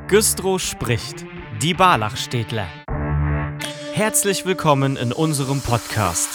Güstrow spricht, die Barlachstädtler. Herzlich willkommen in unserem Podcast.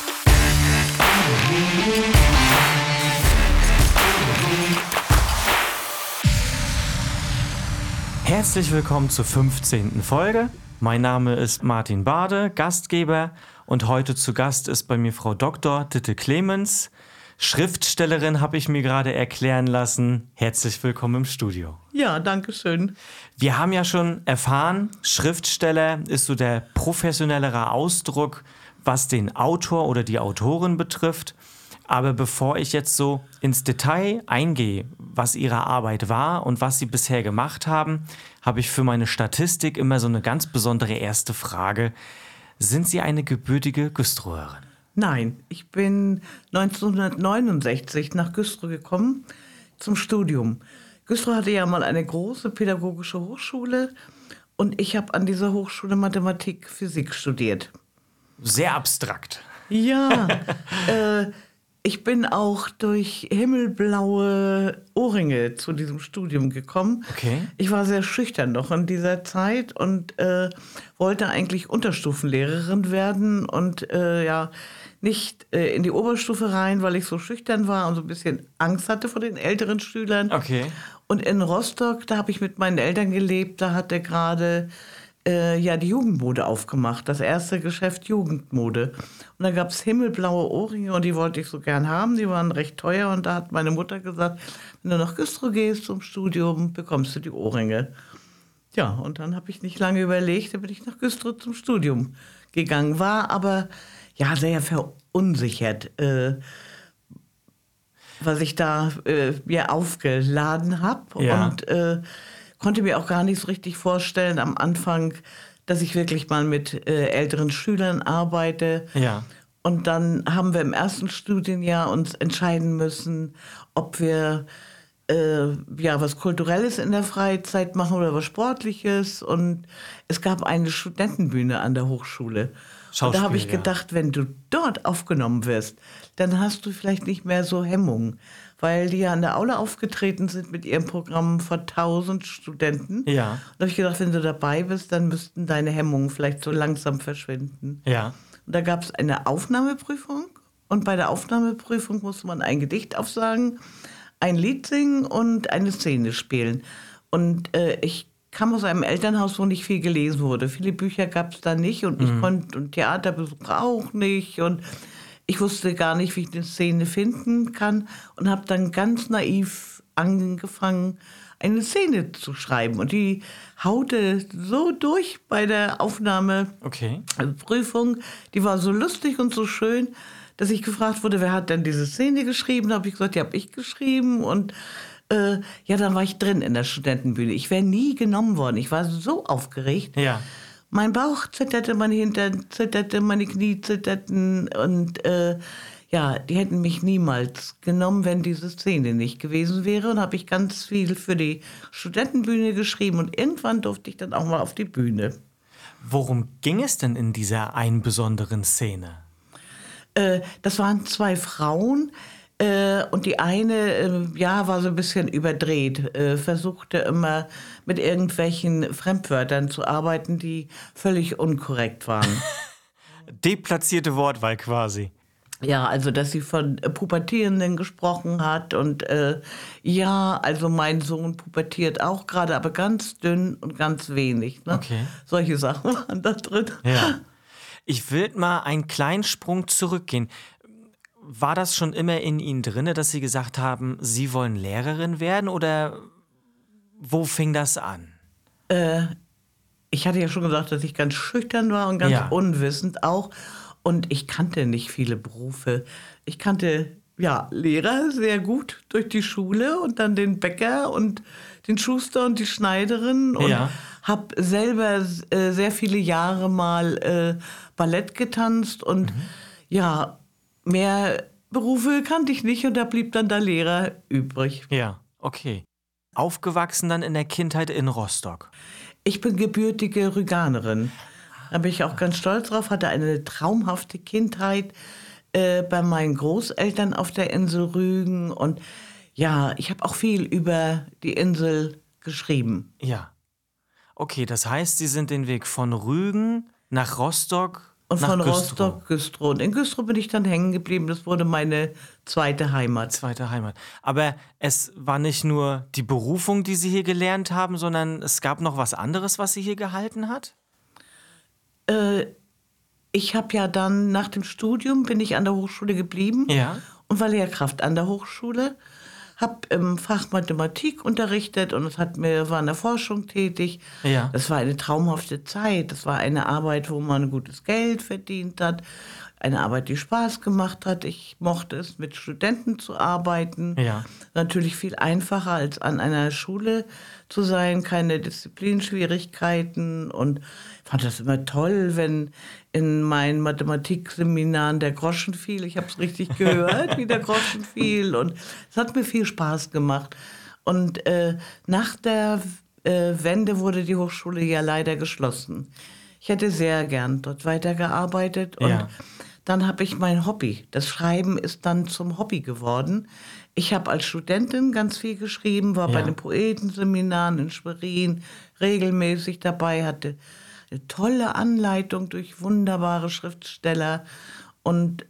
Herzlich willkommen zur 15. Folge. Mein Name ist Martin Bade, Gastgeber, und heute zu Gast ist bei mir Frau Dr. Ditte Clemens. Schriftstellerin habe ich mir gerade erklären lassen. Herzlich willkommen im Studio. Ja, danke schön. Wir haben ja schon erfahren, Schriftsteller ist so der professionellere Ausdruck, was den Autor oder die Autorin betrifft. Aber bevor ich jetzt so ins Detail eingehe, was ihre Arbeit war und was sie bisher gemacht haben, habe ich für meine Statistik immer so eine ganz besondere erste Frage. Sind Sie eine gebürtige Güstrowerin? Nein, ich bin 1969 nach Güstrow gekommen zum Studium. Güstrow hatte ja mal eine große pädagogische Hochschule und ich habe an dieser Hochschule Mathematik, Physik studiert. Sehr abstrakt. Ja, ich bin auch durch himmelblaue Ohrringe zu diesem Studium gekommen. Okay. Ich war sehr schüchtern noch in dieser Zeit und wollte eigentlich Unterstufenlehrerin werden und nicht in die Oberstufe rein, weil ich so schüchtern war und so ein bisschen Angst hatte vor den älteren Schülern. Okay. Und in Rostock, da habe ich mit meinen Eltern gelebt, da hatte gerade die Jugendmode aufgemacht, das erste Geschäft Jugendmode. Und da gab es himmelblaue Ohrringe und die wollte ich so gern haben, die waren recht teuer und da hat meine Mutter gesagt, wenn du nach Güstrow gehst zum Studium, bekommst du die Ohrringe. Ja, und dann habe ich nicht lange überlegt, dann bin ich nach Güstrow zum Studium gegangen, war aber ja sehr verunsichert, was ich da mir aufgeladen habe. Ja. Und konnte mir auch gar nicht so richtig vorstellen am Anfang, dass ich wirklich mal mit älteren Schülern arbeite. Ja. Und dann haben wir im ersten Studienjahr uns entscheiden müssen, ob wir was Kulturelles in der Freizeit machen oder was Sportliches. Und es gab eine Studentenbühne an der Hochschule. Und da habe ich gedacht, wenn du dort aufgenommen wirst, dann hast du vielleicht nicht mehr so Hemmungen. Weil die ja an der Aula aufgetreten sind mit ihrem Programm vor 1000 Studenten. Ja. Und da habe ich gedacht, wenn du dabei bist, dann müssten deine Hemmungen vielleicht so langsam verschwinden. Ja. Und da gab es eine Aufnahmeprüfung. Und bei der Aufnahmeprüfung musste man ein Gedicht aufsagen, ein Lied singen und eine Szene spielen. Und ich kam aus einem Elternhaus, wo nicht viel gelesen wurde. Viele Bücher gab es da nicht und ich konnte und Theaterbesuch auch nicht. Und ich wusste gar nicht, wie ich eine Szene finden kann und habe dann ganz naiv angefangen, eine Szene zu schreiben. Und die haute so durch bei der Aufnahmeprüfung. Die war so lustig und so schön, dass ich gefragt wurde, wer hat denn diese Szene geschrieben? Da habe ich gesagt, die habe ich geschrieben. Und dann war ich drin in der Studentenbühne. Ich wäre nie genommen worden. Ich war so aufgeregt. Ja. Mein Bauch zitterte, mein Hintern zitterte, meine Knie zitterten. Und die hätten mich niemals genommen, wenn diese Szene nicht gewesen wäre. Und habe ich ganz viel für die Studentenbühne geschrieben. Und irgendwann durfte ich dann auch mal auf die Bühne. Worum ging es denn in dieser einen besonderen Szene? Das waren zwei Frauen. Und die eine, war so ein bisschen überdreht, versuchte immer mit irgendwelchen Fremdwörtern zu arbeiten, die völlig unkorrekt waren. Deplatzierte Wortwahl quasi. Ja, also dass sie von Pubertierenden gesprochen hat und also mein Sohn pubertiert auch gerade, aber ganz dünn und ganz wenig. Ne? Okay. Solche Sachen waren da drin. Ja. Ich will mal einen kleinen Sprung zurückgehen. War das schon immer in Ihnen drin, dass Sie gesagt haben, Sie wollen Lehrerin werden oder wo fing das an? Ich hatte ja schon gesagt, dass ich ganz schüchtern war und ganz unwissend auch. Und ich kannte nicht viele Berufe. Ich kannte Lehrer sehr gut durch die Schule und dann den Bäcker und den Schuster und die Schneiderin. Und habe selber sehr viele Jahre mal Ballett getanzt und mehr Berufe kannte ich nicht und da blieb dann der Lehrer übrig. Ja, okay. Aufgewachsen dann in der Kindheit in Rostock. Ich bin gebürtige Rüganerin. Da bin ich auch ganz stolz drauf, hatte eine traumhafte Kindheit bei meinen Großeltern auf der Insel Rügen. Und ich habe auch viel über die Insel geschrieben. Ja. Okay, das heißt, Sie sind den Weg von Rügen nach Rostock Und nach von Güstrow. Rostock, Güstrow. Und in Güstrow bin ich dann hängen geblieben. Das wurde meine zweite Heimat. Zweite Heimat. Aber es war nicht nur die Berufung, die Sie hier gelernt haben, sondern es gab noch was anderes, was Sie hier gehalten hat? Ich habe ja dann nach dem Studium bin ich an der Hochschule geblieben Ja. und war Lehrkraft an der Hochschule. Habe im Fach Mathematik unterrichtet und war in der Forschung tätig. Ja. Das war eine traumhafte Zeit. Das war eine Arbeit, wo man gutes Geld verdient hat. Eine Arbeit, die Spaß gemacht hat. Ich mochte es, mit Studenten zu arbeiten. Ja. Natürlich viel einfacher als an einer Schule zu sein. Keine Disziplinschwierigkeiten. Und ich fand das immer toll, wenn in meinen Mathematikseminaren der Groschen fiel. Ich habe es richtig gehört, wie der Groschen fiel. Und es hat mir viel Spaß gemacht. Und nach der Wende wurde die Hochschule ja leider geschlossen. Ich hätte sehr gern dort weitergearbeitet. Und Ja. dann habe ich mein Hobby. Das Schreiben ist dann zum Hobby geworden. Ich habe als Studentin ganz viel geschrieben, war Ja. bei den Poetenseminaren in Schwerin regelmäßig dabei, hatte eine tolle Anleitung durch wunderbare Schriftsteller und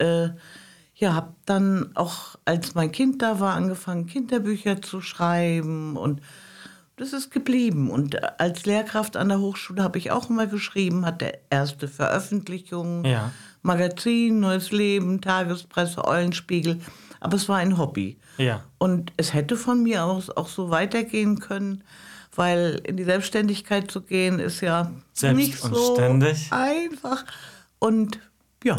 habe dann auch, als mein Kind da war, angefangen, Kinderbücher zu schreiben und das ist geblieben. Und als Lehrkraft an der Hochschule habe ich auch immer geschrieben, hatte erste Veröffentlichungen, Ja. Magazin, Neues Leben, Tagespresse, Eulenspiegel. Aber es war ein Hobby. Ja. Und es hätte von mir aus auch so weitergehen können, weil in die Selbstständigkeit zu gehen ist ja nicht so Selbst und ständig. einfach. Und ja,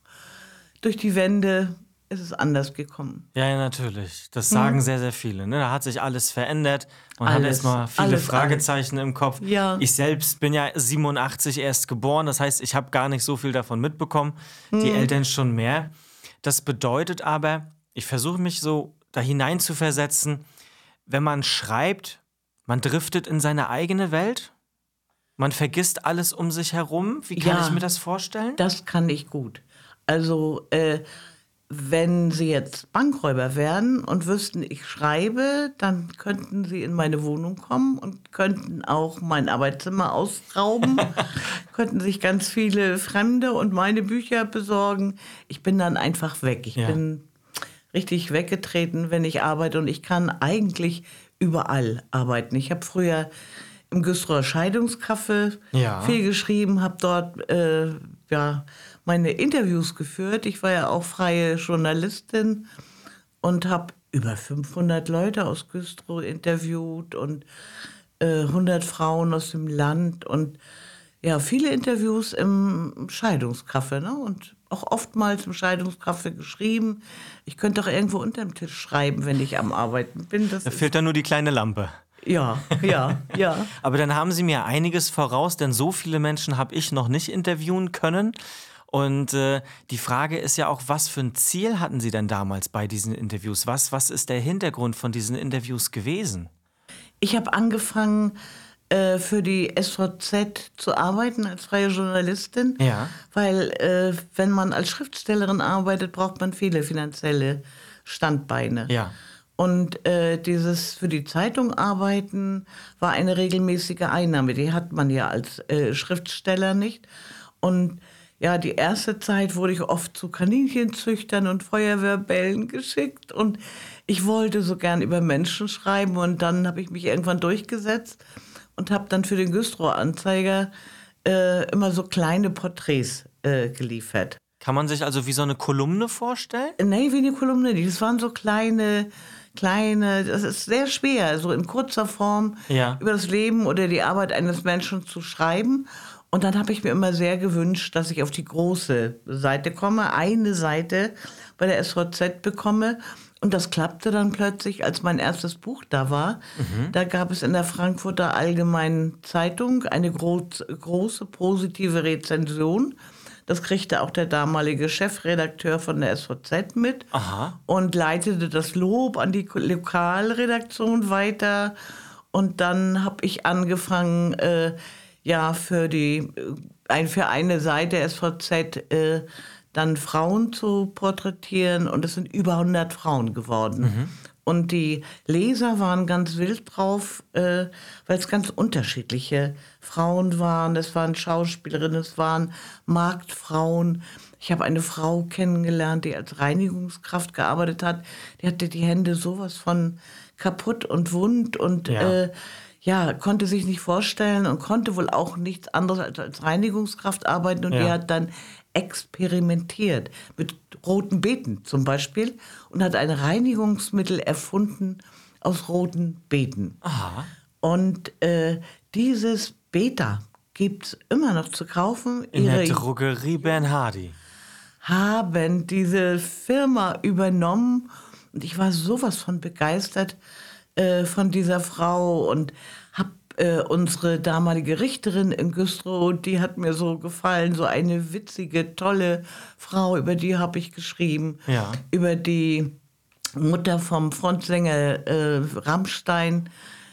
durch die Wende ist es anders gekommen. Ja, ja, natürlich. Das sagen sehr, sehr viele. Ne? Da hat sich alles verändert. Man hat Alles, erstmal viele alles, Fragezeichen im Kopf. Ja. Ich selbst bin ja 87 erst geboren. Das heißt, ich habe gar nicht so viel davon mitbekommen. Die Eltern schon mehr. Das bedeutet aber, ich versuche mich so da hinein zu versetzen, wenn man schreibt, man driftet in seine eigene Welt. Man vergisst alles um sich herum. Wie kann Ja. ich mir das vorstellen? Das kann ich gut. Also, wenn Sie jetzt Bankräuber wären und wüssten, ich schreibe, dann könnten Sie in meine Wohnung kommen und könnten auch mein Arbeitszimmer ausrauben, könnten sich ganz viele Fremde und meine Bücher besorgen. Ich bin dann einfach weg. Ich Ja. bin richtig weggetreten, wenn ich arbeite und ich kann eigentlich überall arbeiten. Ich habe früher im Güstrower Scheidungskaffee Ja. viel geschrieben, habe dort meine Interviews geführt. Ich war ja auch freie Journalistin und habe über 500 Leute aus Güstrow interviewt und 100 Frauen aus dem Land und ja, viele Interviews im Scheidungskaffee, ne? Und auch oftmals im Scheidungskaffee geschrieben. Ich könnte auch irgendwo unterm Tisch schreiben, wenn ich am Arbeiten bin. Das Da ist, fehlt dann nur die kleine Lampe. ja. Aber dann haben Sie mir einiges voraus, denn so viele Menschen habe ich noch nicht interviewen können. Und die Frage ist ja auch, was für ein Ziel hatten Sie denn damals bei diesen Interviews? Was ist der Hintergrund von diesen Interviews gewesen? Ich habe angefangen, für die SVZ zu arbeiten als freie Journalistin, Ja. weil wenn man als Schriftstellerin arbeitet, braucht man viele finanzielle Standbeine. Ja. Und dieses für die Zeitung arbeiten war eine regelmäßige Einnahme. Die hat man ja als Schriftsteller nicht. Und ja, die erste Zeit wurde ich oft zu Kaninchenzüchtern und Feuerwehrbällen geschickt. Und ich wollte so gern über Menschen schreiben. Und dann habe ich mich irgendwann durchgesetzt und habe dann für den Güstrower Anzeiger immer so kleine Porträts geliefert. Kann man sich also wie so eine Kolumne vorstellen? Nee, wie eine Kolumne. Das waren so kleine, das ist sehr schwer, so in kurzer Form Ja. über das Leben oder die Arbeit eines Menschen zu schreiben. Und dann habe ich mir immer sehr gewünscht, dass ich auf die große Seite komme, eine Seite bei der SVZ bekomme. Und das klappte dann plötzlich, als mein erstes Buch da war. Da gab es in der Frankfurter Allgemeinen Zeitung eine große positive Rezension. Das kriegte auch der damalige Chefredakteur von der SVZ mit. Aha. Und leitete das Lob an die Lokalredaktion weiter. Und dann habe ich angefangen, für eine Seite SVZ dann Frauen zu porträtieren. Und es sind über 100 Frauen geworden. Und die Leser waren ganz wild drauf, weil es ganz unterschiedliche Frauen waren. Es waren Schauspielerinnen, es waren Marktfrauen. Ich habe eine Frau kennengelernt, die als Reinigungskraft gearbeitet hat. Die hatte die Hände sowas von kaputt und wund und konnte sich nicht vorstellen und konnte wohl auch nichts anderes als Reinigungskraft arbeiten. Und die hat dann experimentiert mit roten Beeten zum Beispiel und hat ein Reinigungsmittel erfunden aus roten Beeten. Aha. Und dieses Beta gibt es immer noch zu kaufen. In der Drogerie Bernhardi. Haben diese Firma übernommen und ich war sowas von begeistert von dieser Frau und habe unsere damalige Richterin in Güstrow, die hat mir so gefallen, so eine witzige, tolle Frau, über die habe ich geschrieben, über die Mutter vom Frontsänger Rammstein.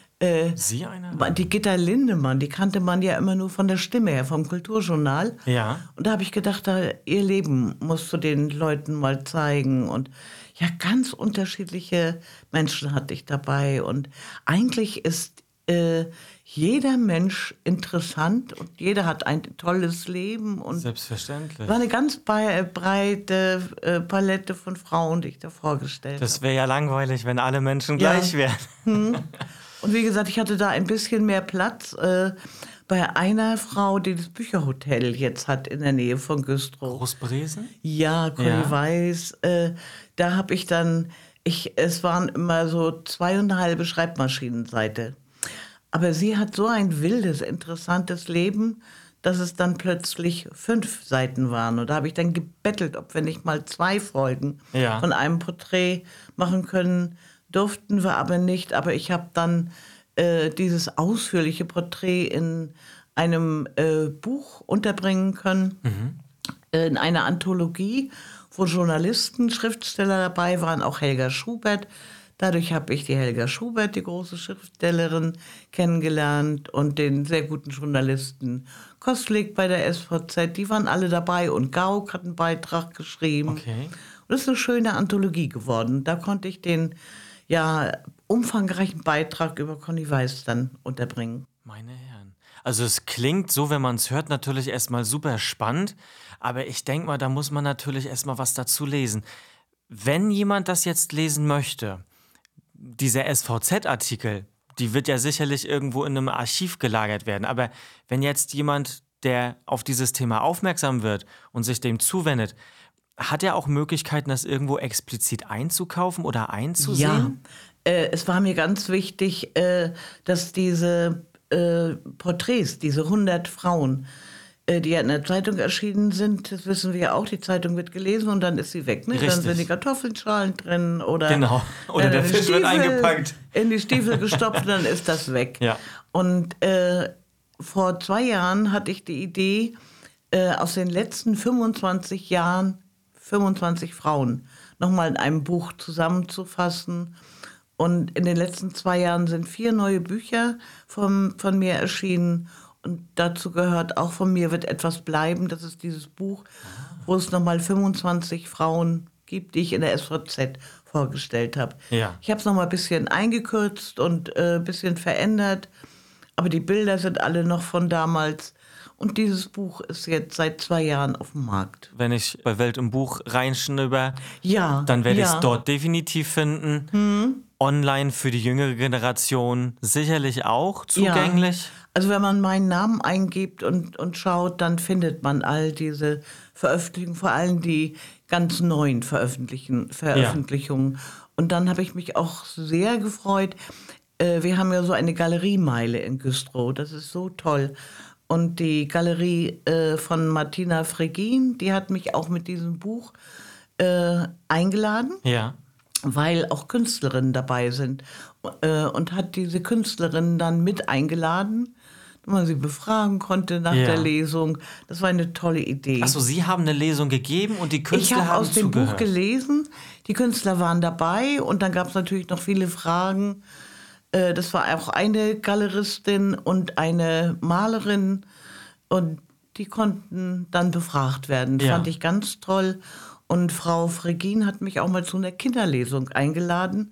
Sie eine? Die Gitta Lindemann, die kannte man ja immer nur von der Stimme her, vom Kulturjournal. Ja. Und da habe ich gedacht, ihr Leben musst du den Leuten mal zeigen. Und ja, ganz unterschiedliche Menschen hatte ich dabei. Und eigentlich ist jeder Mensch interessant und jeder hat ein tolles Leben. Und selbstverständlich. War eine ganz breite Palette von Frauen, die ich da vorgestellt habe. Das wäre ja langweilig, wenn alle Menschen gleich wären. Und wie gesagt, ich hatte da ein bisschen mehr Platz bei einer Frau, die das Bücherhotel jetzt hat in der Nähe von Güstrow. Großbresen? Ja, Conny Weiß. Da habe ich dann, es waren immer so 2,5 Schreibmaschinenseite. Aber sie hat so ein wildes, interessantes Leben, dass es dann plötzlich 5 Seiten waren. Und da habe ich dann gebettelt, ob wir nicht mal 2 Folgen von einem Porträt machen können. Durften wir aber nicht. Aber ich habe dann dieses ausführliche Porträt in einem Buch unterbringen können, in einer Anthologie, wo Journalisten, Schriftsteller dabei waren, auch Helga Schubert. Dadurch habe ich die Helga Schubert, die große Schriftstellerin, kennengelernt und den sehr guten Journalisten Kostlik bei der SVZ. Die waren alle dabei und Gauck hat einen Beitrag geschrieben. Okay. Und das ist eine schöne Anthologie geworden. Da konnte ich den umfangreichen Beitrag über Conny Weiß dann unterbringen. Meine Herren. Also es klingt so, wenn man es hört, natürlich erstmal super spannend. Aber ich denke mal, da muss man natürlich erstmal was dazu lesen. Wenn jemand das jetzt lesen möchte, dieser SVZ-Artikel, die wird ja sicherlich irgendwo in einem Archiv gelagert werden. Aber wenn jetzt jemand, der auf dieses Thema aufmerksam wird und sich dem zuwendet, hat er auch Möglichkeiten, das irgendwo explizit einzukaufen oder einzusehen? Ja, es war mir ganz wichtig, dass diese Porträts, diese 100 Frauen, die ja in der Zeitung erschienen sind, das wissen wir ja auch, die Zeitung wird gelesen und dann ist sie weg. Ne? Dann sind die Kartoffelschalen drin oder, oder der Fisch wird eingepackt. In die Stiefel gestopft und dann ist das weg. Ja. Und vor 2 Jahren hatte ich die Idee, aus den letzten 25 Jahren 25 Frauen nochmal in einem Buch zusammenzufassen. Und in den letzten 2 Jahren sind 4 neue Bücher von mir erschienen. Und dazu gehört auch von mir wird etwas bleiben. Das ist dieses Buch, wo es nochmal 25 Frauen gibt, die ich in der SVZ vorgestellt habe. Ja. Ich habe es nochmal ein bisschen eingekürzt und ein bisschen verändert. Aber die Bilder sind alle noch von damals. Und dieses Buch ist jetzt seit 2 Jahren auf dem Markt. Wenn ich bei Welt im Buch reinschnüber, dann werde ich es dort definitiv finden. Online für die jüngere Generation sicherlich auch zugänglich. Ja. Also wenn man meinen Namen eingibt und schaut, dann findet man all diese Veröffentlichungen, vor allem die ganz neuen Veröffentlichungen. Und dann habe ich mich auch sehr gefreut. Wir haben ja so eine Galeriemeile in Güstrow, das ist so toll. Und die Galerie von Martina Fregin, die hat mich auch mit diesem Buch eingeladen, weil auch Künstlerinnen dabei sind. Und hat diese Künstlerinnen dann mit eingeladen, dass man sie befragen konnte nach der Lesung. Das war eine tolle Idee. Achso, Sie haben eine Lesung gegeben und die Künstler haben haben aus dem Buch gelesen, die Künstler waren dabei und dann gab es natürlich noch viele Fragen. Das war auch eine Galeristin und eine Malerin und die konnten dann befragt werden. Das fand ich ganz toll. Und Frau Fregin hat mich auch mal zu einer Kinderlesung eingeladen.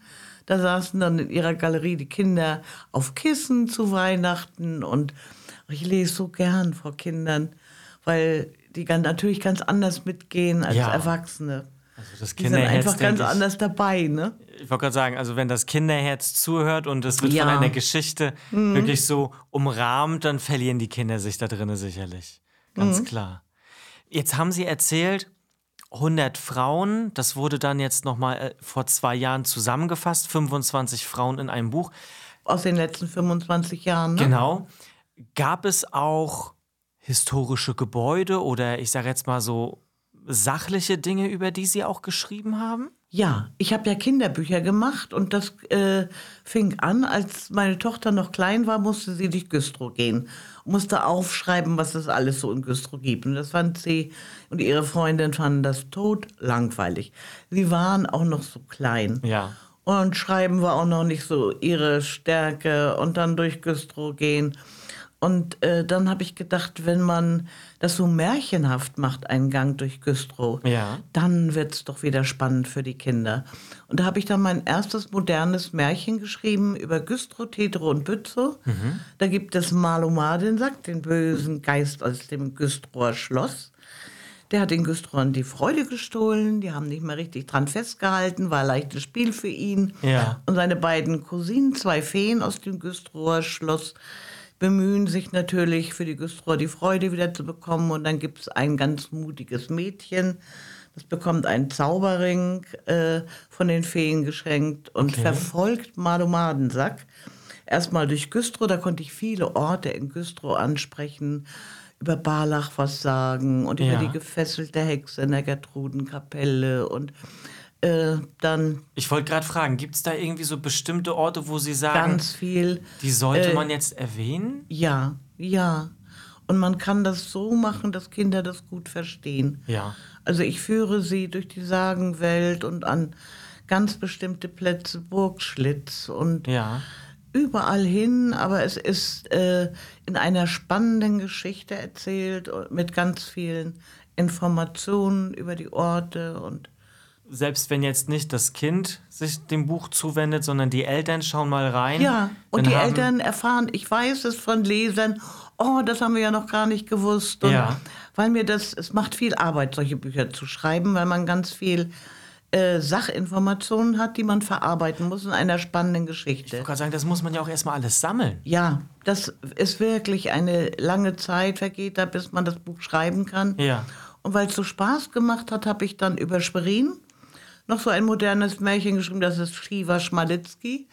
Da saßen dann in ihrer Galerie die Kinder auf Kissen zu Weihnachten. Und ich lese so gern vor Kindern, weil die natürlich ganz anders mitgehen als Erwachsene. Also das Die sind Kinderherz, einfach ganz anders dabei, ne? Ich wollte gerade sagen, also wenn das Kinderherz zuhört und es wird von einer Geschichte wirklich so umrahmt, dann verlieren die Kinder sich da drinnen sicherlich. Ganz klar. Jetzt haben Sie erzählt, 100 Frauen, das wurde dann jetzt nochmal vor 2 Jahren zusammengefasst, 25 Frauen in einem Buch. Aus den letzten 25 Jahren, ne? Genau. Gab es auch historische Gebäude oder ich sage jetzt mal so sachliche Dinge, über die Sie auch geschrieben haben? Ja, ich habe ja Kinderbücher gemacht und das fing an, als meine Tochter noch klein war, musste sie durch Güstrow gehen. Musste aufschreiben, was es alles so in Güstrow gibt. Und das fand sie und ihre Freundin fanden das totlangweilig. Sie waren auch noch so klein. Ja. Und Schreiben war auch noch nicht so ihre Stärke und dann durch Güstrow gehen. Und dann habe ich gedacht, wenn man das so märchenhaft macht, einen Gang durch Güstrow, dann wird es doch wieder spannend für die Kinder. Und da habe ich dann mein erstes modernes Märchen geschrieben über Güstrow, Tedrow und Bützow. Da gibt es Malomardensack, den bösen Geist aus dem Güstrower Schloss. Der hat den Güstrowern die Freude gestohlen, die haben nicht mehr richtig dran festgehalten, war ein leichtes Spiel für ihn. Ja. Und seine beiden Cousinen, 2 Feen aus dem Güstrower Schloss, bemühen sich natürlich für die Güstrower die Freude wieder zu bekommen. Und dann gibt es ein ganz mutiges Mädchen, das bekommt einen Zauberring von den Feen geschenkt und verfolgt Malomardensack. Erstmal durch Güstrow, da konnte ich viele Orte in Güstrow ansprechen, über Barlach was sagen und über die gefesselte Hexe in der Gertrudenkapelle und dann... Ich wollte gerade fragen, gibt es da irgendwie so bestimmte Orte, wo Sie sagen, ganz viel, die sollte man jetzt erwähnen? Ja. Und man kann das so machen, dass Kinder das gut verstehen. Ja. Also ich führe sie durch die Sagenwelt und an ganz bestimmte Plätze, Burgschlitz und überall hin. Aber es ist in einer spannenden Geschichte erzählt mit ganz vielen Informationen über die Orte und selbst wenn jetzt nicht das Kind sich dem Buch zuwendet, sondern die Eltern schauen mal rein. Ja, und die Eltern erfahren, ich weiß es von Lesern, oh, das haben wir ja noch gar nicht gewusst. Und weil mir es macht viel Arbeit, solche Bücher zu schreiben, weil man ganz viel Sachinformationen hat, die man verarbeiten muss in einer spannenden Geschichte. Ich wollte gerade sagen, das muss man ja auch erstmal alles sammeln. Ja, das ist wirklich eine lange Zeit, vergeht da, bis man das Buch schreiben kann. Ja. Und weil es so Spaß gemacht hat, habe ich dann über Schwerin noch so ein modernes Märchen geschrieben, das ist Shiva Schmalitzky,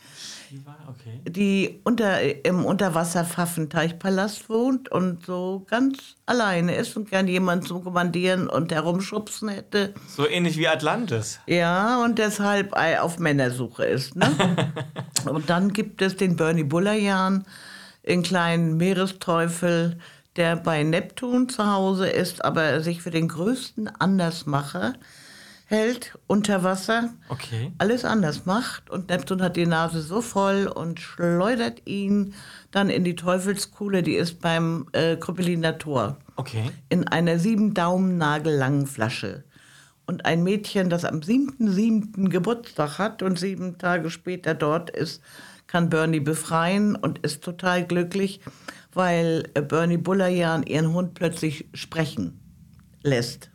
die im Unterwasser-Pfaffenteichpalast wohnt und so ganz alleine ist und gern jemanden zum Kommandieren und herumschubsen hätte. So ähnlich wie Atlantis. Ja, und deshalb auf Männersuche ist. Ne? Und dann gibt es den Bernie Bullerjan, den kleinen Meeresteufel, der bei Neptun zu Hause ist, aber sich für den größten Andersmacher hält unter Wasser, alles anders macht und Neptun hat die Nase so voll und schleudert ihn dann in die Teufelskuhle, die ist beim Krüppeliner Tor, in einer 7 Daumennagel langen Flasche. Und ein Mädchen, das am 7.7. Geburtstag hat und 7 Tage später dort ist, kann Bernie befreien und ist total glücklich, weil Bernie Bullerjan ihren Hund plötzlich sprechen lässt.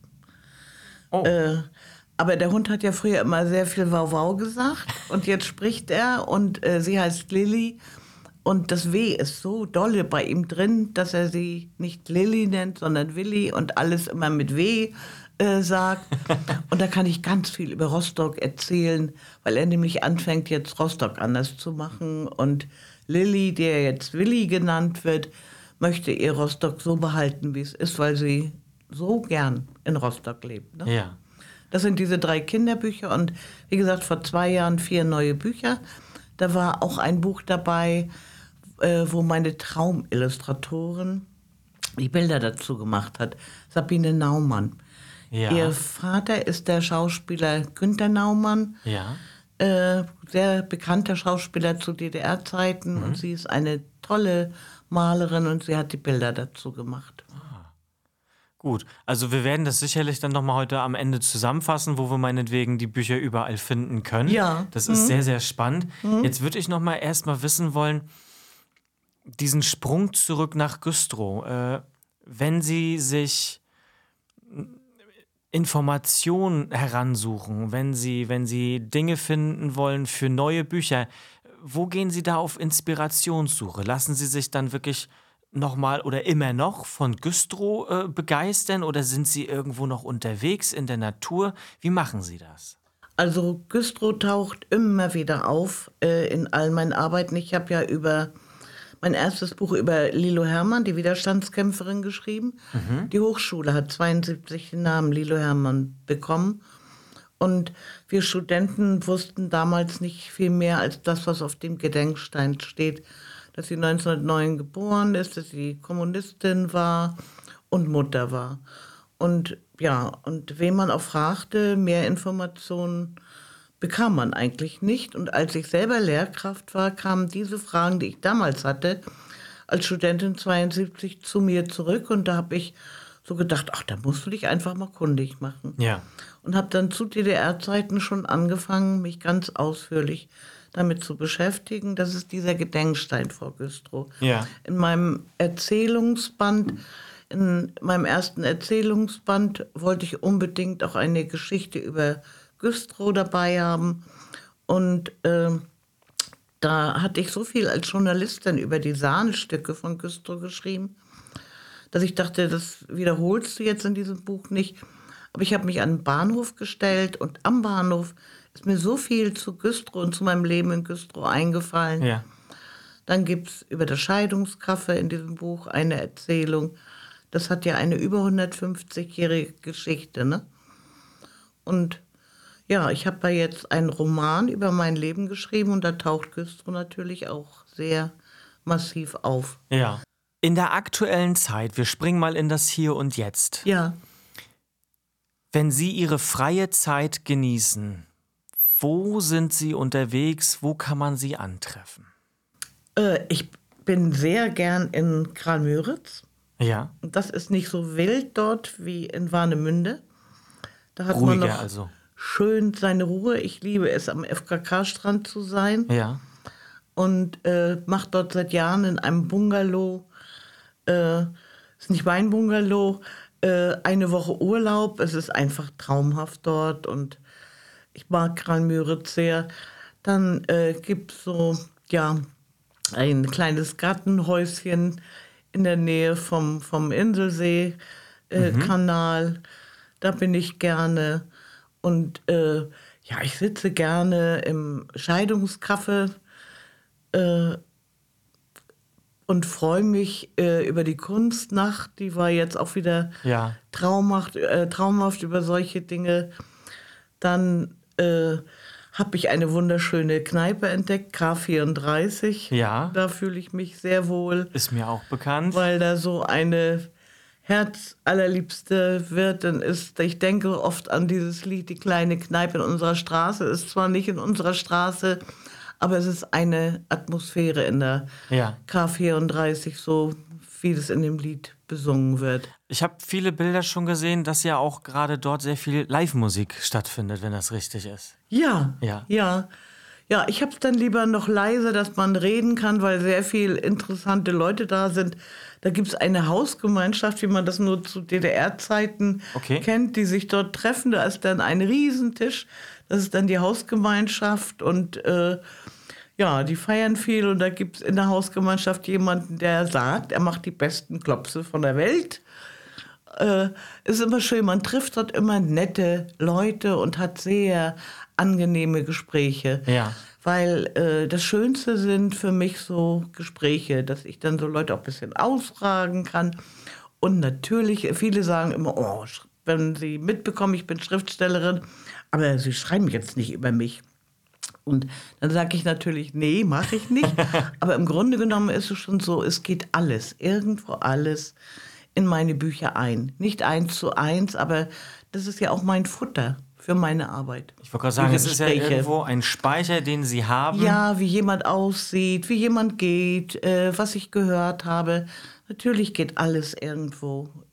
Aber der Hund hat ja früher immer sehr viel Wow-Wow gesagt und jetzt spricht er und sie heißt Lilly und das W ist so dolle bei ihm drin, dass er sie nicht Lilly nennt, sondern Willi und alles immer mit W sagt. Und da kann ich ganz viel über Rostock erzählen, weil er nämlich anfängt, jetzt Rostock anders zu machen und Lilly, der jetzt Willi genannt wird, möchte ihr Rostock so behalten, wie es ist, weil sie so gern in Rostock lebt. Ne? Ja. Das sind diese 3 Kinderbücher und wie gesagt, vor 2 Jahren 4 neue Bücher. Da war auch ein Buch dabei, wo meine Traumillustratorin die Bilder dazu gemacht hat. Sabine Naumann. Ja. Ihr Vater ist der Schauspieler Günter Naumann. Ja. Sehr bekannter Schauspieler zu DDR-Zeiten. Und sie ist eine tolle Malerin und sie hat die Bilder dazu gemacht. Gut, also wir werden das sicherlich dann nochmal heute am Ende zusammenfassen, wo wir meinetwegen die Bücher überall finden können. Ja. Das ist sehr, sehr spannend. Jetzt würde ich nochmal erstmal wissen wollen, diesen Sprung zurück nach Güstrow, wenn Sie sich Informationen heransuchen, wenn Sie Dinge finden wollen für neue Bücher, wo gehen Sie da auf Inspirationssuche? Lassen Sie sich dann wirklich nochmal oder immer noch von Güstrow begeistern oder sind Sie irgendwo noch unterwegs in der Natur? Wie machen Sie das? Also Güstrow taucht immer wieder auf in all meinen Arbeiten. Ich habe ja über mein erstes Buch über Lilo Hermann, die Widerstandskämpferin, geschrieben. Die Hochschule hat 72 den Namen Lilo Hermann bekommen. Und wir Studenten wussten damals nicht viel mehr als das, was auf dem Gedenkstein steht. Dass sie 1909 geboren ist, dass sie Kommunistin war und Mutter war. Und ja, und wen man auch fragte, mehr Informationen bekam man eigentlich nicht. Und als ich selber Lehrkraft war, kamen diese Fragen, die ich damals hatte, als Studentin 72 zu mir zurück. Und da habe ich so gedacht, ach, da musst du dich einfach mal kundig machen. Ja. Und habe dann zu DDR-Zeiten schon angefangen, mich ganz ausführlich damit zu beschäftigen. Das ist dieser Gedenkstein vor Güstrow. Ja. In meinem ersten Erzählungsband wollte ich unbedingt auch eine Geschichte über Güstrow dabei haben. Und da hatte ich so viel als Journalistin über die Sahnestücke von Güstrow geschrieben, dass ich dachte, das wiederholst du jetzt in diesem Buch nicht. Aber ich habe mich an den Bahnhof gestellt und am Bahnhof ist mir so viel zu Güstrow und zu meinem Leben in Güstrow eingefallen. Ja. Dann gibt es über das Scheidungskaffee in diesem Buch eine Erzählung. Das hat ja eine über 150-jährige Geschichte, ne? Und ja, ich habe da jetzt einen Roman über mein Leben geschrieben und da taucht Güstrow natürlich auch sehr massiv auf. Ja. In der aktuellen Zeit, wir springen mal in das Hier und Jetzt. Ja, Wenn Sie Ihre freie Zeit genießen, wo sind Sie unterwegs? Wo kann man Sie antreffen? ich bin sehr gern in Kramüritz. Ja, Das ist nicht so wild dort wie in Warnemünde. Da hat man ruhiger noch also. schön seine Ruhe. Ich liebe es, am FKK-Strand zu sein. Ja, Und mache dort seit Jahren in einem Bungalow, ist nicht mein Bungalow, eine Woche Urlaub. Es ist einfach traumhaft dort und ich mag Kramüritz sehr. Dann gibt es so, ja, ein kleines Gartenhäuschen in der Nähe vom Inselsee-Kanal. Da bin ich gerne. Und ja, ich sitze gerne im Scheidungskaffee und freue mich über die Kunstnacht. Die war jetzt auch wieder ja. traumhaft über solche Dinge. Dann habe ich eine wunderschöne Kneipe entdeckt, K34. Ja. Da fühle ich mich sehr wohl, Ist mir auch bekannt. weil da so eine herzallerliebste Wirtin ist. Ich denke oft an dieses Lied, die kleine Kneipe in unserer Straße. Ist zwar nicht in unserer Straße, aber es ist eine Atmosphäre in der Ja. K34, so wie das in dem Lied besungen wird. Ich habe viele Bilder schon gesehen, dass ja auch gerade dort sehr viel Live-Musik stattfindet, wenn das richtig ist. Ja, Ja. ja. Ja, ich habe es dann lieber noch leise, dass man reden kann, weil sehr viel interessante Leute da sind. Da gibt es eine Hausgemeinschaft, wie man das nur zu DDR-Zeiten kennt, die sich dort treffen. Da ist dann ein Riesentisch. Das ist dann die Hausgemeinschaft und ja, die feiern viel. Und da gibt es in der Hausgemeinschaft jemanden, der sagt, er macht die besten Klopse von der Welt. Ist immer schön, man trifft dort immer nette Leute und hat sehr angenehme Gespräche. Ja. Weil das Schönste sind für mich so Gespräche, dass ich dann so Leute auch ein bisschen ausfragen kann. Und natürlich, viele sagen immer, oh, wenn sie mitbekommen, ich bin Schriftstellerin, aber sie schreiben jetzt nicht über mich. Und dann sage ich natürlich, nee, mache ich nicht. Aber im Grunde genommen ist es schon so, es geht alles, irgendwo alles in meine Bücher ein. Nicht 1:1, aber das ist ja auch mein Futter für meine Arbeit. Ich wollte gerade sagen, es ist ja irgendwo ein Speicher, den Sie haben. Ja, wie jemand aussieht, wie jemand geht, was ich gehört habe. Natürlich geht alles irgendwo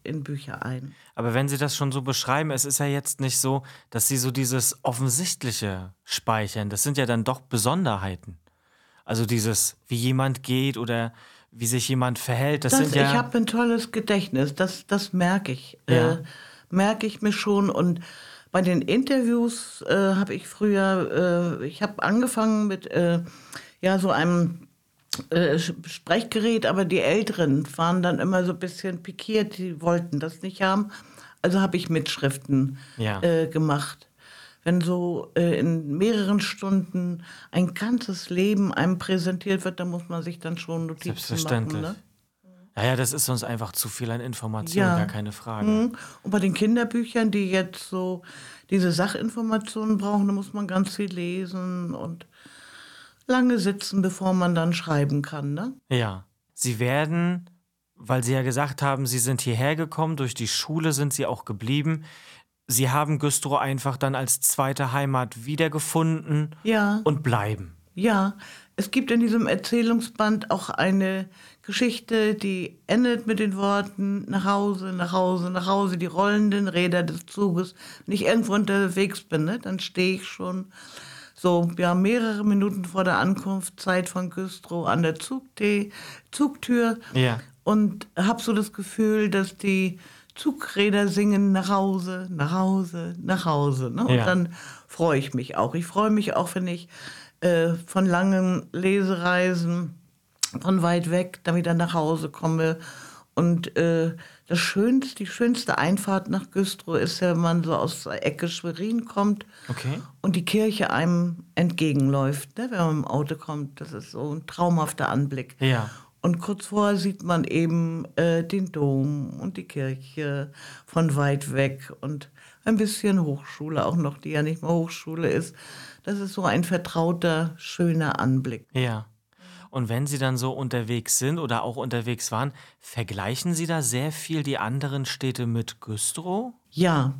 in Bücher ein. Aber wenn Sie das schon so beschreiben, es ist ja jetzt nicht so, dass Sie so dieses Offensichtliche speichern. Das sind ja dann doch Besonderheiten. Also dieses, wie jemand geht oder wie sich jemand verhält, das sind Ich ja... habe ein tolles Gedächtnis, das merke ich. Ja. Merke ich mir schon. Und bei den Interviews habe ich früher, ich habe angefangen mit so einem Sprechgerät, aber die Älteren waren dann immer so ein bisschen pikiert, die wollten das nicht haben. Also habe ich Mitschriften Ja. gemacht. Wenn so in mehreren Stunden ein ganzes Leben einem präsentiert wird, dann muss man sich dann schon Notizen machen. Selbstverständlich. Ne? Ja, das ist sonst einfach zu viel an Informationen, gar keine Frage. Mhm. Und bei den Kinderbüchern, die jetzt so diese Sachinformationen brauchen, da muss man ganz viel lesen und lange sitzen, bevor man dann schreiben kann, ne? Ja. Sie werden, weil Sie ja gesagt haben, Sie sind hierher gekommen, durch die Schule sind Sie auch geblieben. Sie haben Güstrow einfach dann als zweite Heimat wiedergefunden Ja, und bleiben. ja. Es gibt in diesem Erzählungsband auch eine Geschichte, die endet mit den Worten nach Hause, nach Hause, nach Hause, die rollenden Räder des Zuges. Wenn ich irgendwo unterwegs bin, ne, dann stehe ich schon so mehrere Minuten vor der Ankunftszeit von Güstrow an der Zugtür Ja. und habe so das Gefühl, dass die Zugräder singen nach Hause, nach Hause, nach Hause. Ne? Und Ja. dann freue ich mich auch. Ich freue mich auch, wenn ich von langen Lesereisen von weit weg dann wieder nach Hause komme. Und die schönste Einfahrt nach Güstrow ist ja, wenn man so aus der Ecke Schwerin kommt Okay. und die Kirche einem entgegenläuft, ne, wenn man im Auto kommt. Das ist so ein traumhafter Anblick. Ja. Und kurz vorher sieht man eben den Dom und die Kirche von weit weg und ein bisschen Hochschule auch noch, die ja nicht mehr Hochschule ist. Das ist so ein vertrauter, schöner Anblick. Ja. Und wenn Sie dann so unterwegs sind oder auch unterwegs waren, vergleichen Sie da sehr viel die anderen Städte mit Güstrow? Ja.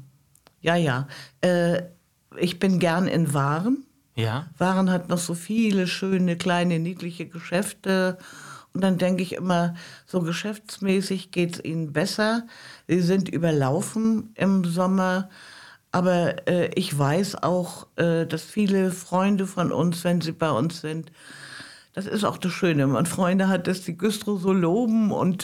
Ich bin gern in Waren. Ja. Waren hat noch so viele schöne, kleine, niedliche Geschäfte. Und dann denke ich immer, so geschäftsmäßig geht es ihnen besser. Sie sind überlaufen im Sommer. Aber ich weiß auch, dass viele Freunde von uns, wenn sie bei uns sind, das ist auch das Schöne, wenn man Freunde hat, dass die Güstrow so loben und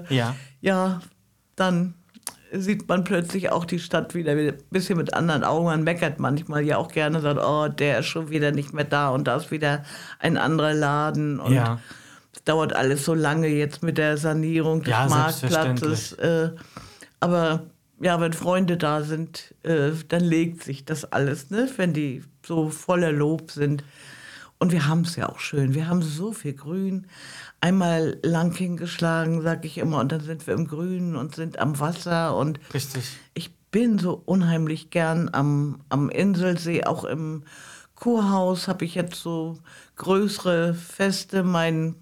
dann sieht man plötzlich auch die Stadt wieder ein bisschen mit anderen Augen. Man meckert manchmal ja auch gerne, sagt, oh, der ist schon wieder nicht mehr da und da ist wieder ein anderer Laden. Und Ja. es dauert alles so lange jetzt mit der Sanierung des Ja, Marktplatzes. Aber ja, wenn Freunde da sind, dann legt sich das alles, ne? Wenn die so voller Lob sind. Und wir haben es ja auch schön. Wir haben so viel Grün. Einmal lang hingeschlagen, sag ich immer, und dann sind wir im Grün und sind am Wasser. Und Richtig. ich bin so unheimlich gern am Inselsee, auch im Kurhaus habe ich jetzt so größere Feste, meinen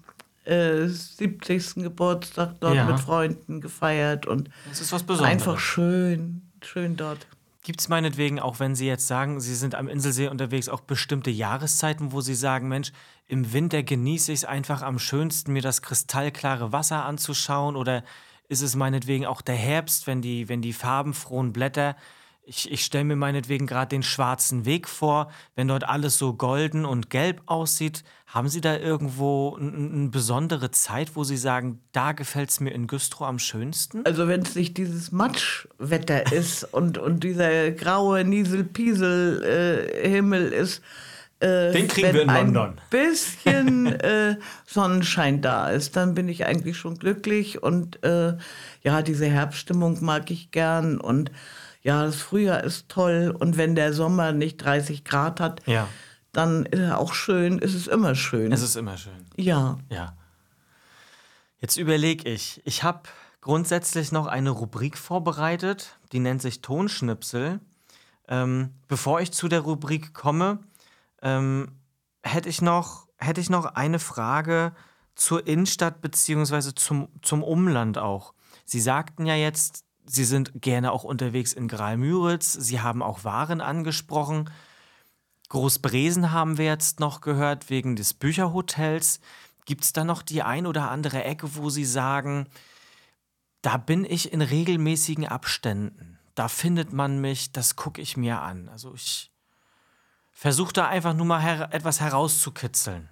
70. Geburtstag dort mit Freunden gefeiert. Und Das ist was Besonderes. einfach schön dort. Gibt es meinetwegen, auch wenn Sie jetzt sagen, Sie sind am Inselsee unterwegs, auch bestimmte Jahreszeiten, wo Sie sagen, Mensch, im Winter genieße ich es einfach am schönsten, mir das kristallklare Wasser anzuschauen? Oder ist es meinetwegen auch der Herbst, wenn die farbenfrohen Blätter, ich stelle mir meinetwegen gerade den schwarzen Weg vor, wenn dort alles so golden und gelb aussieht, haben Sie da irgendwo eine besondere Zeit, wo Sie sagen, da gefällt es mir in Güstrow am schönsten? Also wenn es nicht dieses Matschwetter ist und dieser graue Niesel-Piesel-Himmel ist, Den kriegen wenn wir in London. ein bisschen Sonnenschein da ist, dann bin ich eigentlich schon glücklich. Und diese Herbststimmung mag ich gern. Und ja, das Frühjahr ist toll. Und wenn der Sommer nicht 30 Grad hat, Ja. dann ist er auch schön. Es ist immer schön. Es ist immer schön. Ja. Ja. Jetzt überlege ich. Ich habe grundsätzlich noch eine Rubrik vorbereitet, die nennt sich Tonschnipsel. Bevor ich zu der Rubrik komme, hätte ich noch eine Frage zur Innenstadt beziehungsweise zum Umland auch. Sie sagten ja jetzt, Sie sind gerne auch unterwegs in Graal-Müritz. Sie haben auch Waren angesprochen. Großbresen haben wir jetzt noch gehört wegen des Bücherhotels. Gibt es da noch die ein oder andere Ecke, wo Sie sagen, Da bin ich in regelmäßigen Abständen. Da findet man mich, das gucke ich mir an. Also ich versuche da einfach nur mal etwas herauszukitzeln.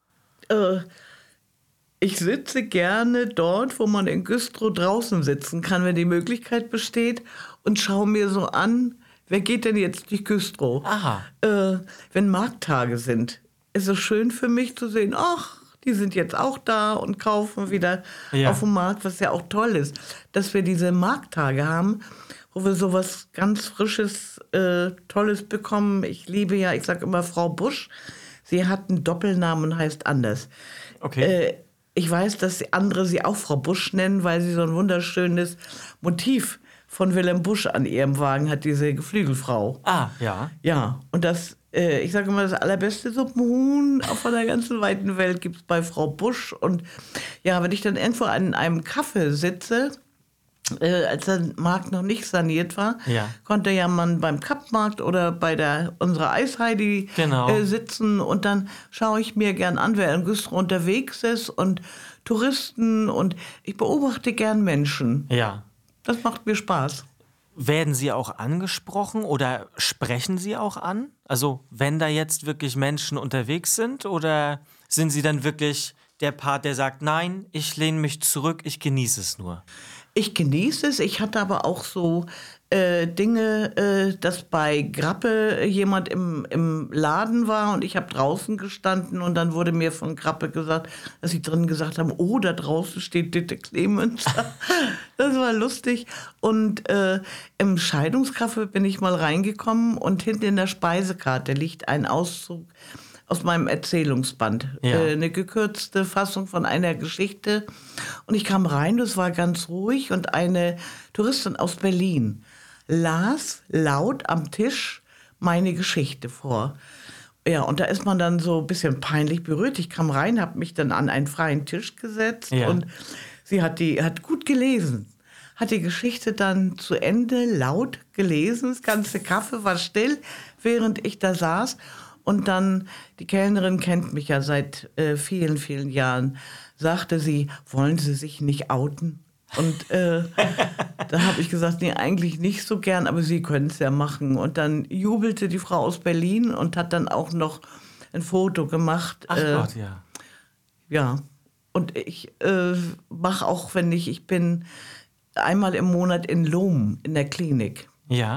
Ich sitze gerne dort, wo man in Güstrow draußen sitzen kann, wenn die Möglichkeit besteht, und schaue mir so an, wer geht denn jetzt durch Güstrow? Aha. Wenn Markttage sind, ist es schön für mich zu sehen, ach, die sind jetzt auch da und kaufen wieder auf dem Markt, was ja auch toll ist, dass wir diese Markttage haben, wo wir sowas ganz Frisches, Tolles bekommen. Ich liebe ja, ich sage immer Frau Busch, sie hat einen Doppelnamen und heißt anders. Okay. Ich weiß, dass andere sie auch Frau Busch nennen, weil sie so ein wunderschönes Motiv von Wilhelm Busch an ihrem Wagen hat, diese Geflügelfrau. Ah, ja. Ja, und das, ich sage immer, das allerbeste Suppenhuhn auf der ganzen weiten Welt gibt es bei Frau Busch. Und ja, wenn ich dann irgendwo an einem Kaffee sitze, als der Markt noch nicht saniert war, konnte ja man beim Kappmarkt oder bei unserer Eisheidi sitzen, und dann schaue ich mir gern an, wer in Güstrow unterwegs ist und Touristen, und ich beobachte gern Menschen. Ja. Das macht mir Spaß. Werden Sie auch angesprochen oder sprechen Sie auch an? Also wenn da jetzt wirklich Menschen unterwegs sind, oder sind Sie dann wirklich der Part, der sagt, nein, ich lehne mich zurück, ich genieße es nur? Ich genieße es. Ich hatte aber auch so Dinge, dass bei Grappe jemand im Laden war und ich habe draußen gestanden, und dann wurde mir von Grappe gesagt, dass sie drin gesagt haben, oh, da draußen steht Ditte Clemens. Das war lustig. Und im Scheidungskaffee bin ich mal reingekommen, und hinten in der Speisekarte liegt ein Auszug aus meinem Erzählungsband. Eine gekürzte Fassung von einer Geschichte. Und ich kam rein, das war ganz ruhig, und eine Touristin aus Berlin las laut am Tisch meine Geschichte vor. Ja, und da ist man dann so ein bisschen peinlich berührt. Ich kam rein, habe mich dann an einen freien Tisch gesetzt, und sie hat gut gelesen. Hat die Geschichte dann zu Ende laut gelesen. Das ganze Kaffee war still, während ich da saß. Und dann, die Kellnerin kennt mich ja seit vielen, vielen Jahren, sagte sie, wollen Sie sich nicht outen? Und da habe ich gesagt, nee, eigentlich nicht so gern, aber Sie können es ja machen. Und dann jubelte die Frau aus Berlin und hat dann auch noch ein Foto gemacht. Ach Gott, ja. Ja, und ich mache auch, ich bin einmal im Monat in Lohm in der Klinik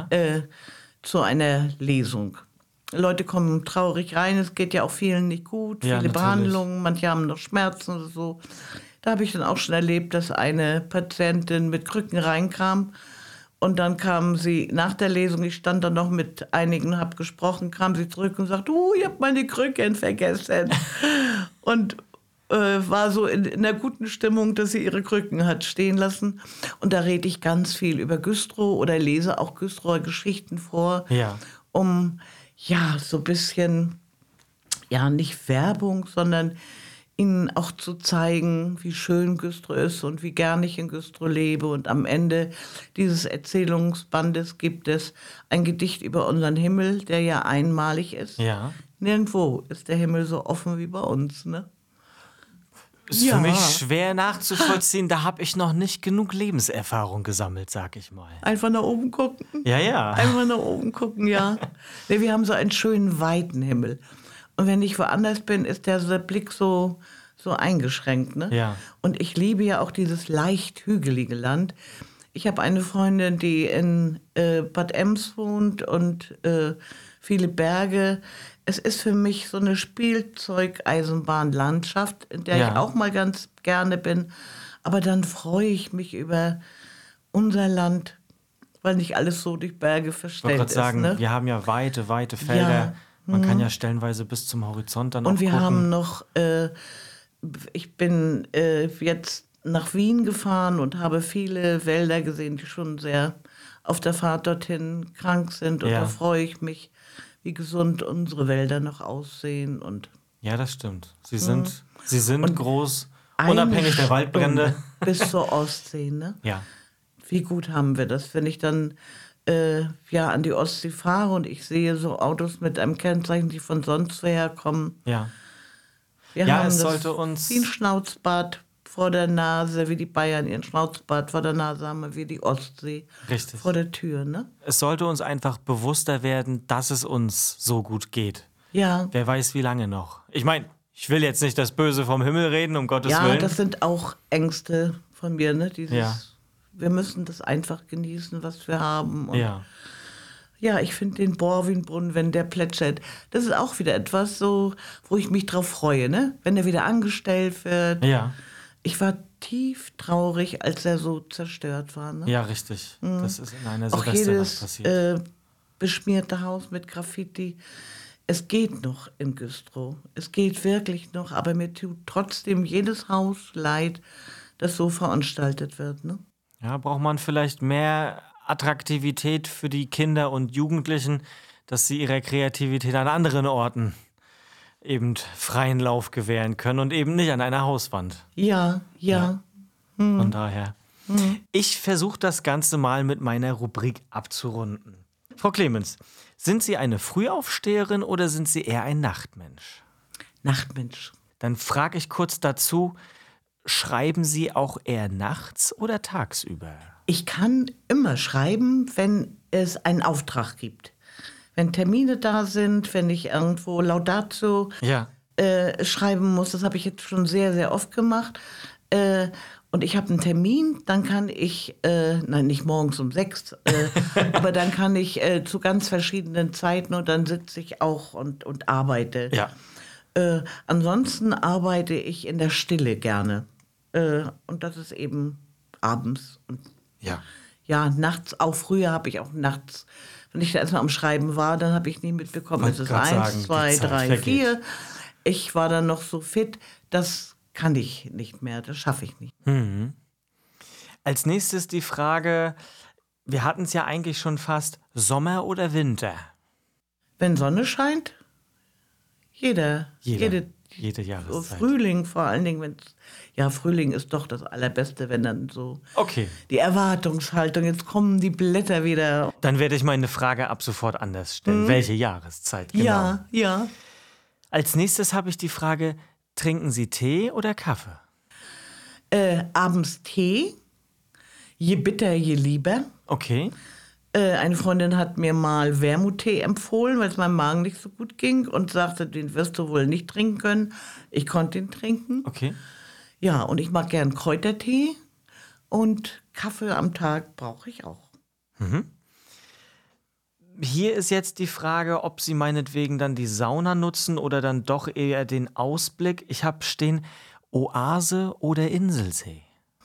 zu einer Lesung. Leute kommen traurig rein, es geht ja auch vielen nicht gut, viele Behandlungen, manche haben noch Schmerzen oder so. Da habe ich dann auch schon erlebt, dass eine Patientin mit Krücken reinkam, und dann kam sie nach der Lesung, ich stand dann noch mit einigen, habe gesprochen, kam sie zurück und sagte, ich habe meine Krücken vergessen. Und war so in einer guten Stimmung, dass sie ihre Krücken hat stehen lassen. Und da rede ich ganz viel über Güstrow oder lese auch Güstrower Geschichten vor, um so ein bisschen, nicht Werbung, sondern ihnen auch zu zeigen, wie schön Güstrow ist und wie gern ich in Güstrow lebe. Und am Ende dieses Erzählungsbandes gibt es ein Gedicht über unseren Himmel, der ja einmalig ist. Ja. Nirgendwo ist der Himmel so offen wie bei uns, ne? Ist für mich schwer nachzuvollziehen, da habe ich noch nicht genug Lebenserfahrung gesammelt, sag ich mal. Einfach nach oben gucken? Ja. Einfach nach oben gucken, ja. Nee, wir haben so einen schönen, weiten Himmel. Und wenn ich woanders bin, ist der Blick so eingeschränkt, ne? Ja. Und ich liebe ja auch dieses leicht hügelige Land. Ich habe eine Freundin, die in Bad Ems wohnt und viele Berge. Es ist für mich so eine Spielzeugeisenbahnlandschaft, in der ich auch mal ganz gerne bin. Aber dann freue ich mich über unser Land, weil nicht alles so durch Berge verstellt ist. Ich wollte gerade sagen, wir haben ja weite Felder. Ja. Man kann ja stellenweise bis zum Horizont dann auch gucken. Und wir haben noch, ich bin jetzt nach Wien gefahren und habe viele Wälder gesehen, die schon sehr auf der Fahrt dorthin krank sind. Und da freue ich mich, wie gesund unsere Wälder noch aussehen. Und ja, das stimmt. Sie sind groß, unabhängig der Waldbrände. Bis zur Ostsee, ne? Ja. Wie gut haben wir das, wenn ich dann an die Ostsee fahre und ich sehe so Autos mit einem Kennzeichen, die von sonst woher kommen. Ja. Wir haben es sollte uns wie ein Schnauzbart vor der Nase, wie die Bayern ihren Schnauzbart vor der Nase haben, wie die Ostsee Richtig. vor der Tür, ne? Es sollte uns einfach bewusster werden, dass es uns so gut geht. Ja. Wer weiß, wie lange noch. Ich meine, ich will jetzt nicht das Böse vom Himmel reden, um Gottes Ja, Willen. das sind auch Ängste von mir, ne? Ja. Wir müssen das einfach genießen, was wir haben. Und Ja. ja, ich finde den Borwinbrunnen, wenn der plätschert, das ist auch wieder etwas so, wo ich mich drauf freue, ne? Wenn er wieder angestellt wird. Ja. Ich war tief traurig, als er so zerstört war, ne? Ja, richtig. Das ist in einer Auch Silvesternacht jedes passiert. beschmierte Haus mit Graffiti. Es geht noch in Güstrow. Es geht wirklich noch, aber mir tut trotzdem jedes Haus leid, das so veranstaltet wird, ne? Ja, braucht man vielleicht mehr Attraktivität für die Kinder und Jugendlichen, dass sie ihrer Kreativität an anderen Orten eben freien Lauf gewähren können und eben nicht an einer Hauswand. Ja, ja. Von daher. Ich versuche das Ganze mal mit meiner Rubrik abzurunden. Frau Clemens, sind Sie eine Frühaufsteherin oder sind Sie eher ein Nachtmensch? Nachtmensch. Dann frage ich kurz dazu, schreiben Sie auch eher nachts oder tagsüber? Ich kann immer schreiben, wenn es einen Auftrag gibt. Wenn Termine da sind, wenn ich irgendwo Laudatio Ja. schreiben muss, das habe ich jetzt schon sehr, sehr oft gemacht. Und ich habe einen Termin, dann kann ich, nein, nicht morgens um 6, aber dann kann ich zu ganz verschiedenen Zeiten und dann sitze ich auch und arbeite. Ja. Ansonsten arbeite ich in der Stille gerne. Und das ist eben abends. Und Ja. ja, nachts, auch früher habe ich auch nachts, wenn ich da erstmal am Schreiben war, dann habe ich nie mitbekommen, Wollte es ist grad 1, sagen, die 2, Zeit 3, vergeht. 4. Ich war dann noch so fit, das kann ich nicht mehr, das schaffe ich nicht. Als nächstes die Frage, wir hatten es ja eigentlich schon fast, Sommer oder Winter? Wenn Sonne scheint, jede Jede so Jahreszeit. Frühling vor allen Dingen, ja, Frühling ist doch das Allerbeste, wenn dann so Okay, die Erwartungshaltung, jetzt kommen die Blätter wieder. dann werde ich meine Frage ab sofort anders stellen. Welche Jahreszeit? Genau. Ja, ja. Als nächstes habe ich die Frage, trinken Sie Tee oder Kaffee? Abends Tee, je bitter, je lieber. Okay, Eine Freundin hat mir mal Wermuttee empfohlen, weil es meinem Magen nicht so gut ging und sagte, den wirst du wohl nicht trinken können. Ich konnte ihn trinken. okay. Ja, und ich mag gern Kräutertee und Kaffee am Tag brauche ich auch. Hier ist jetzt die Frage, ob Sie meinetwegen dann die Sauna nutzen oder dann doch eher den Ausblick. Ich habe stehen Oase oder Inselsee.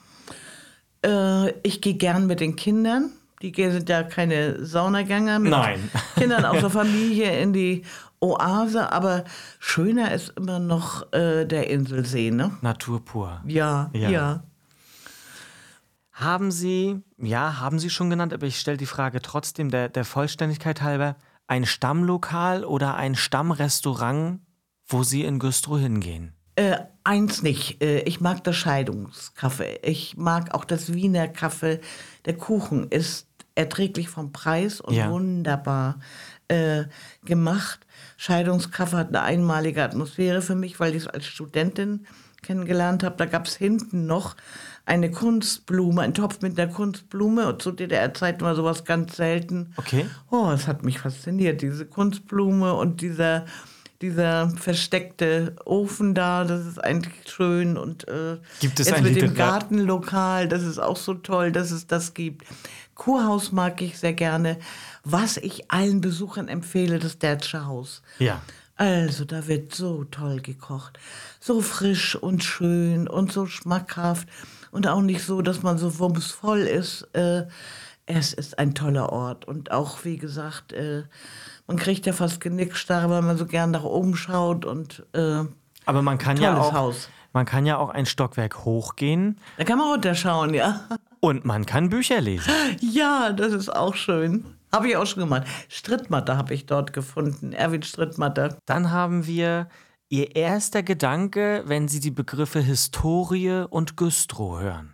Ich gehe gern mit den Kindern. Die sind ja keine Saunagänger. Mit Nein. Kindern aus der Familie in die Oase. Aber schöner ist immer noch der Inselsee, ne? Natur pur. Ja, Ja. ja. Haben Sie schon genannt, aber ich stelle die Frage trotzdem der Vollständigkeit halber, ein Stammlokal oder ein Stammrestaurant, wo Sie in Güstrow hingehen? Eins nicht. Ich mag das Scheidungskaffee. Ich mag auch das Wiener Kaffee. Der Kuchen ist erträglich vom Preis und Ja. wunderbar gemacht. Scheidungskaffee hat eine einmalige Atmosphäre für mich, weil ich es als Studentin kennengelernt habe. Da gab es hinten noch eine Kunstblume, ein Topf mit einer Kunstblume. Und zu DDR-Zeiten war sowas ganz selten. Okay. Oh, es hat mich fasziniert, diese Kunstblume und dieser versteckte Ofen da, das ist eigentlich schön. Und Gibt es jetzt ein mit dem Literat- Gartenlokal, das ist auch so toll, dass es das gibt. Kurhaus mag ich sehr gerne. Was ich allen Besuchern empfehle, das Dertsche Haus. Ja. Also, da wird so toll gekocht. So frisch und schön und so schmackhaft. Und auch nicht so, dass man so wumsvoll ist. Es ist ein toller Ort. Und auch, wie gesagt, man kriegt ja fast Genickstarre, weil man so gern nach oben schaut. Und Aber man kann ja tolles auch, Haus. man kann ja auch ein Stockwerk hochgehen Da kann man runterschauen, ja. und man kann Bücher lesen. Ja, das ist auch schön. Habe ich auch schon gemacht. Strittmatter habe ich dort gefunden. Erwin Strittmatter. Dann haben wir Ihr erster Gedanke, wenn Sie die Begriffe Historie und Güstrow hören.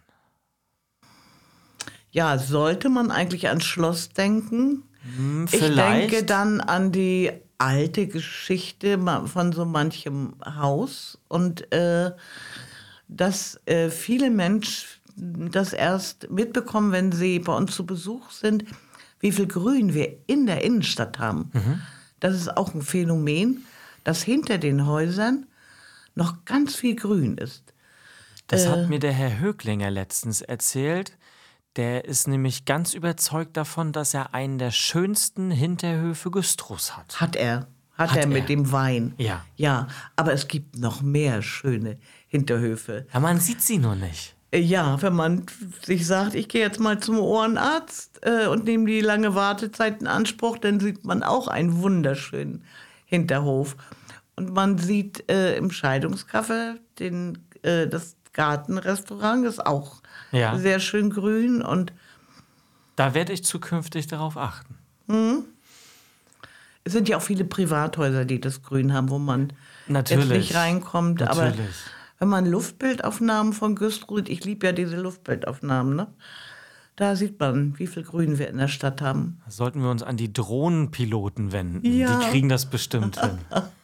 Ja, sollte man eigentlich ans Schloss denken? Ich Vielleicht. denke dann an die alte Geschichte von so manchem Haus und dass viele Menschen das erst mitbekommen, wenn sie bei uns zu Besuch sind, wie viel Grün wir in der Innenstadt haben. Das ist auch ein Phänomen, dass hinter den Häusern noch ganz viel Grün ist. Das hat mir der Herr Höglinger letztens erzählt. Der ist nämlich ganz überzeugt davon, dass er einen der schönsten Hinterhöfe Güstrows hat. Hat er mit dem Wein. Ja. Ja, aber es gibt noch mehr schöne Hinterhöfe. Ja, man sieht sie nur nicht. Ja, wenn man sich sagt, ich gehe jetzt mal zum Ohrenarzt und nehme die lange Wartezeit in Anspruch, dann sieht man auch einen wunderschönen Hinterhof. Und man sieht im Scheidungscafé das Gartenrestaurant, ist auch sehr schön grün. Und da werde ich zukünftig darauf achten. Es sind ja auch viele Privathäuser, die das Grün haben, wo man Natürlich. jetzt nicht reinkommt. Natürlich. Aber wenn man Luftbildaufnahmen von Güstrow, ich liebe ja diese Luftbildaufnahmen, ne? Da sieht man, wie viel Grün wir in der Stadt haben. Da sollten wir uns an die Drohnenpiloten wenden. Ja. Die kriegen das bestimmt hin.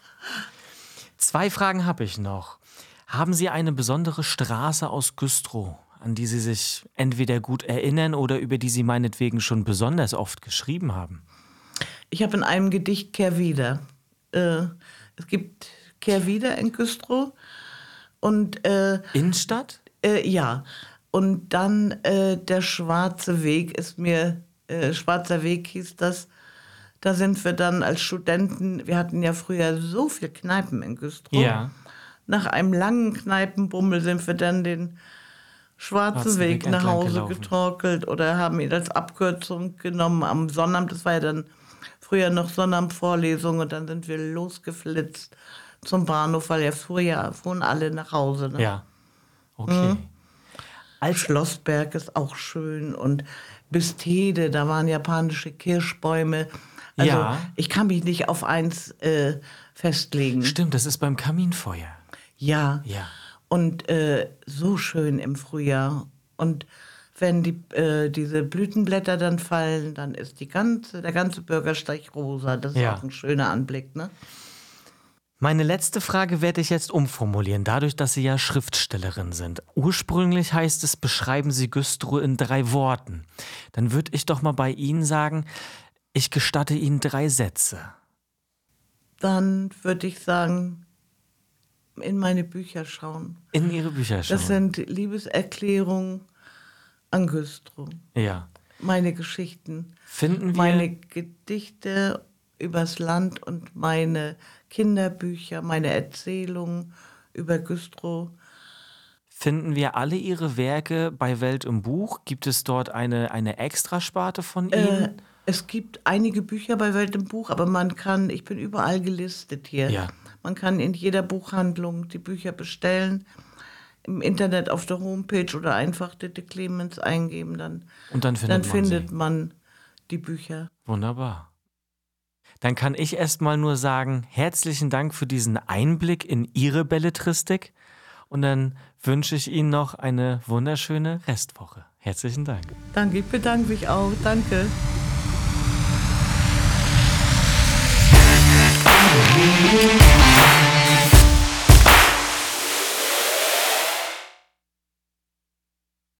2 Fragen habe ich noch. Haben Sie eine besondere Straße aus Güstrow, an die Sie sich entweder gut erinnern oder über die Sie meinetwegen schon besonders oft geschrieben haben? Ich habe in einem Gedicht Kehr wieder. Es gibt Kehr wieder in Güstrow. Und, Innenstadt? Ja. Und dann der Schwarze Weg ist mir, Schwarzer Weg hieß das. Da sind wir dann als Studenten, wir hatten ja früher so viele Kneipen in Güstrow. Ja. Nach einem langen Kneipenbummel sind wir dann den Schwarzen Weg nach Hause getorkelt oder haben ihn als Abkürzung genommen am Sonnabend. Das war ja dann früher noch Sonnabendvorlesung und dann sind wir losgeflitzt zum Bahnhof, weil ja früher fuhren alle nach Hause. Ne? Ja, okay. Als Schlossberg ist auch schön und Bistede, da waren japanische Kirschbäume. Also Ja. ich kann mich nicht auf eins festlegen. Stimmt, das ist beim Kaminfeuer. Ja. Ja. Und so schön im Frühjahr. Und wenn diese Blütenblätter dann fallen, dann ist der ganze Bürgersteig rosa. Das ist Ja. auch ein schöner Anblick, ne? Meine letzte Frage werde ich jetzt umformulieren, dadurch, dass Sie ja Schriftstellerin sind. Ursprünglich heißt es, beschreiben Sie Güstrow in 3 Worten. Dann würde ich doch mal bei Ihnen sagen, ich gestatte Ihnen 3 Sätze. Dann würde ich sagen, in meine Bücher schauen. In Ihre Bücher schauen. Das sind Liebeserklärungen an Güstrow. Ja. Meine Geschichten, Finden wir... meine Gedichte übers Land und meine Kinderbücher, meine Erzählungen über Güstrow. Finden wir alle Ihre Werke bei Welt im Buch? Gibt es dort eine Extrasparte von Ihnen? Es gibt einige Bücher bei Welt im Buch, aber ich bin überall gelistet hier. Ja. Man kann in jeder Buchhandlung die Bücher bestellen, im Internet auf der Homepage oder einfach Dette Clemens eingeben. Und dann findet man die Bücher. Wunderbar. Dann kann ich erst mal nur sagen, herzlichen Dank für diesen Einblick in Ihre Belletristik und dann wünsche ich Ihnen noch eine wunderschöne Restwoche. Herzlichen Dank. Danke, ich bedanke mich auch. Danke.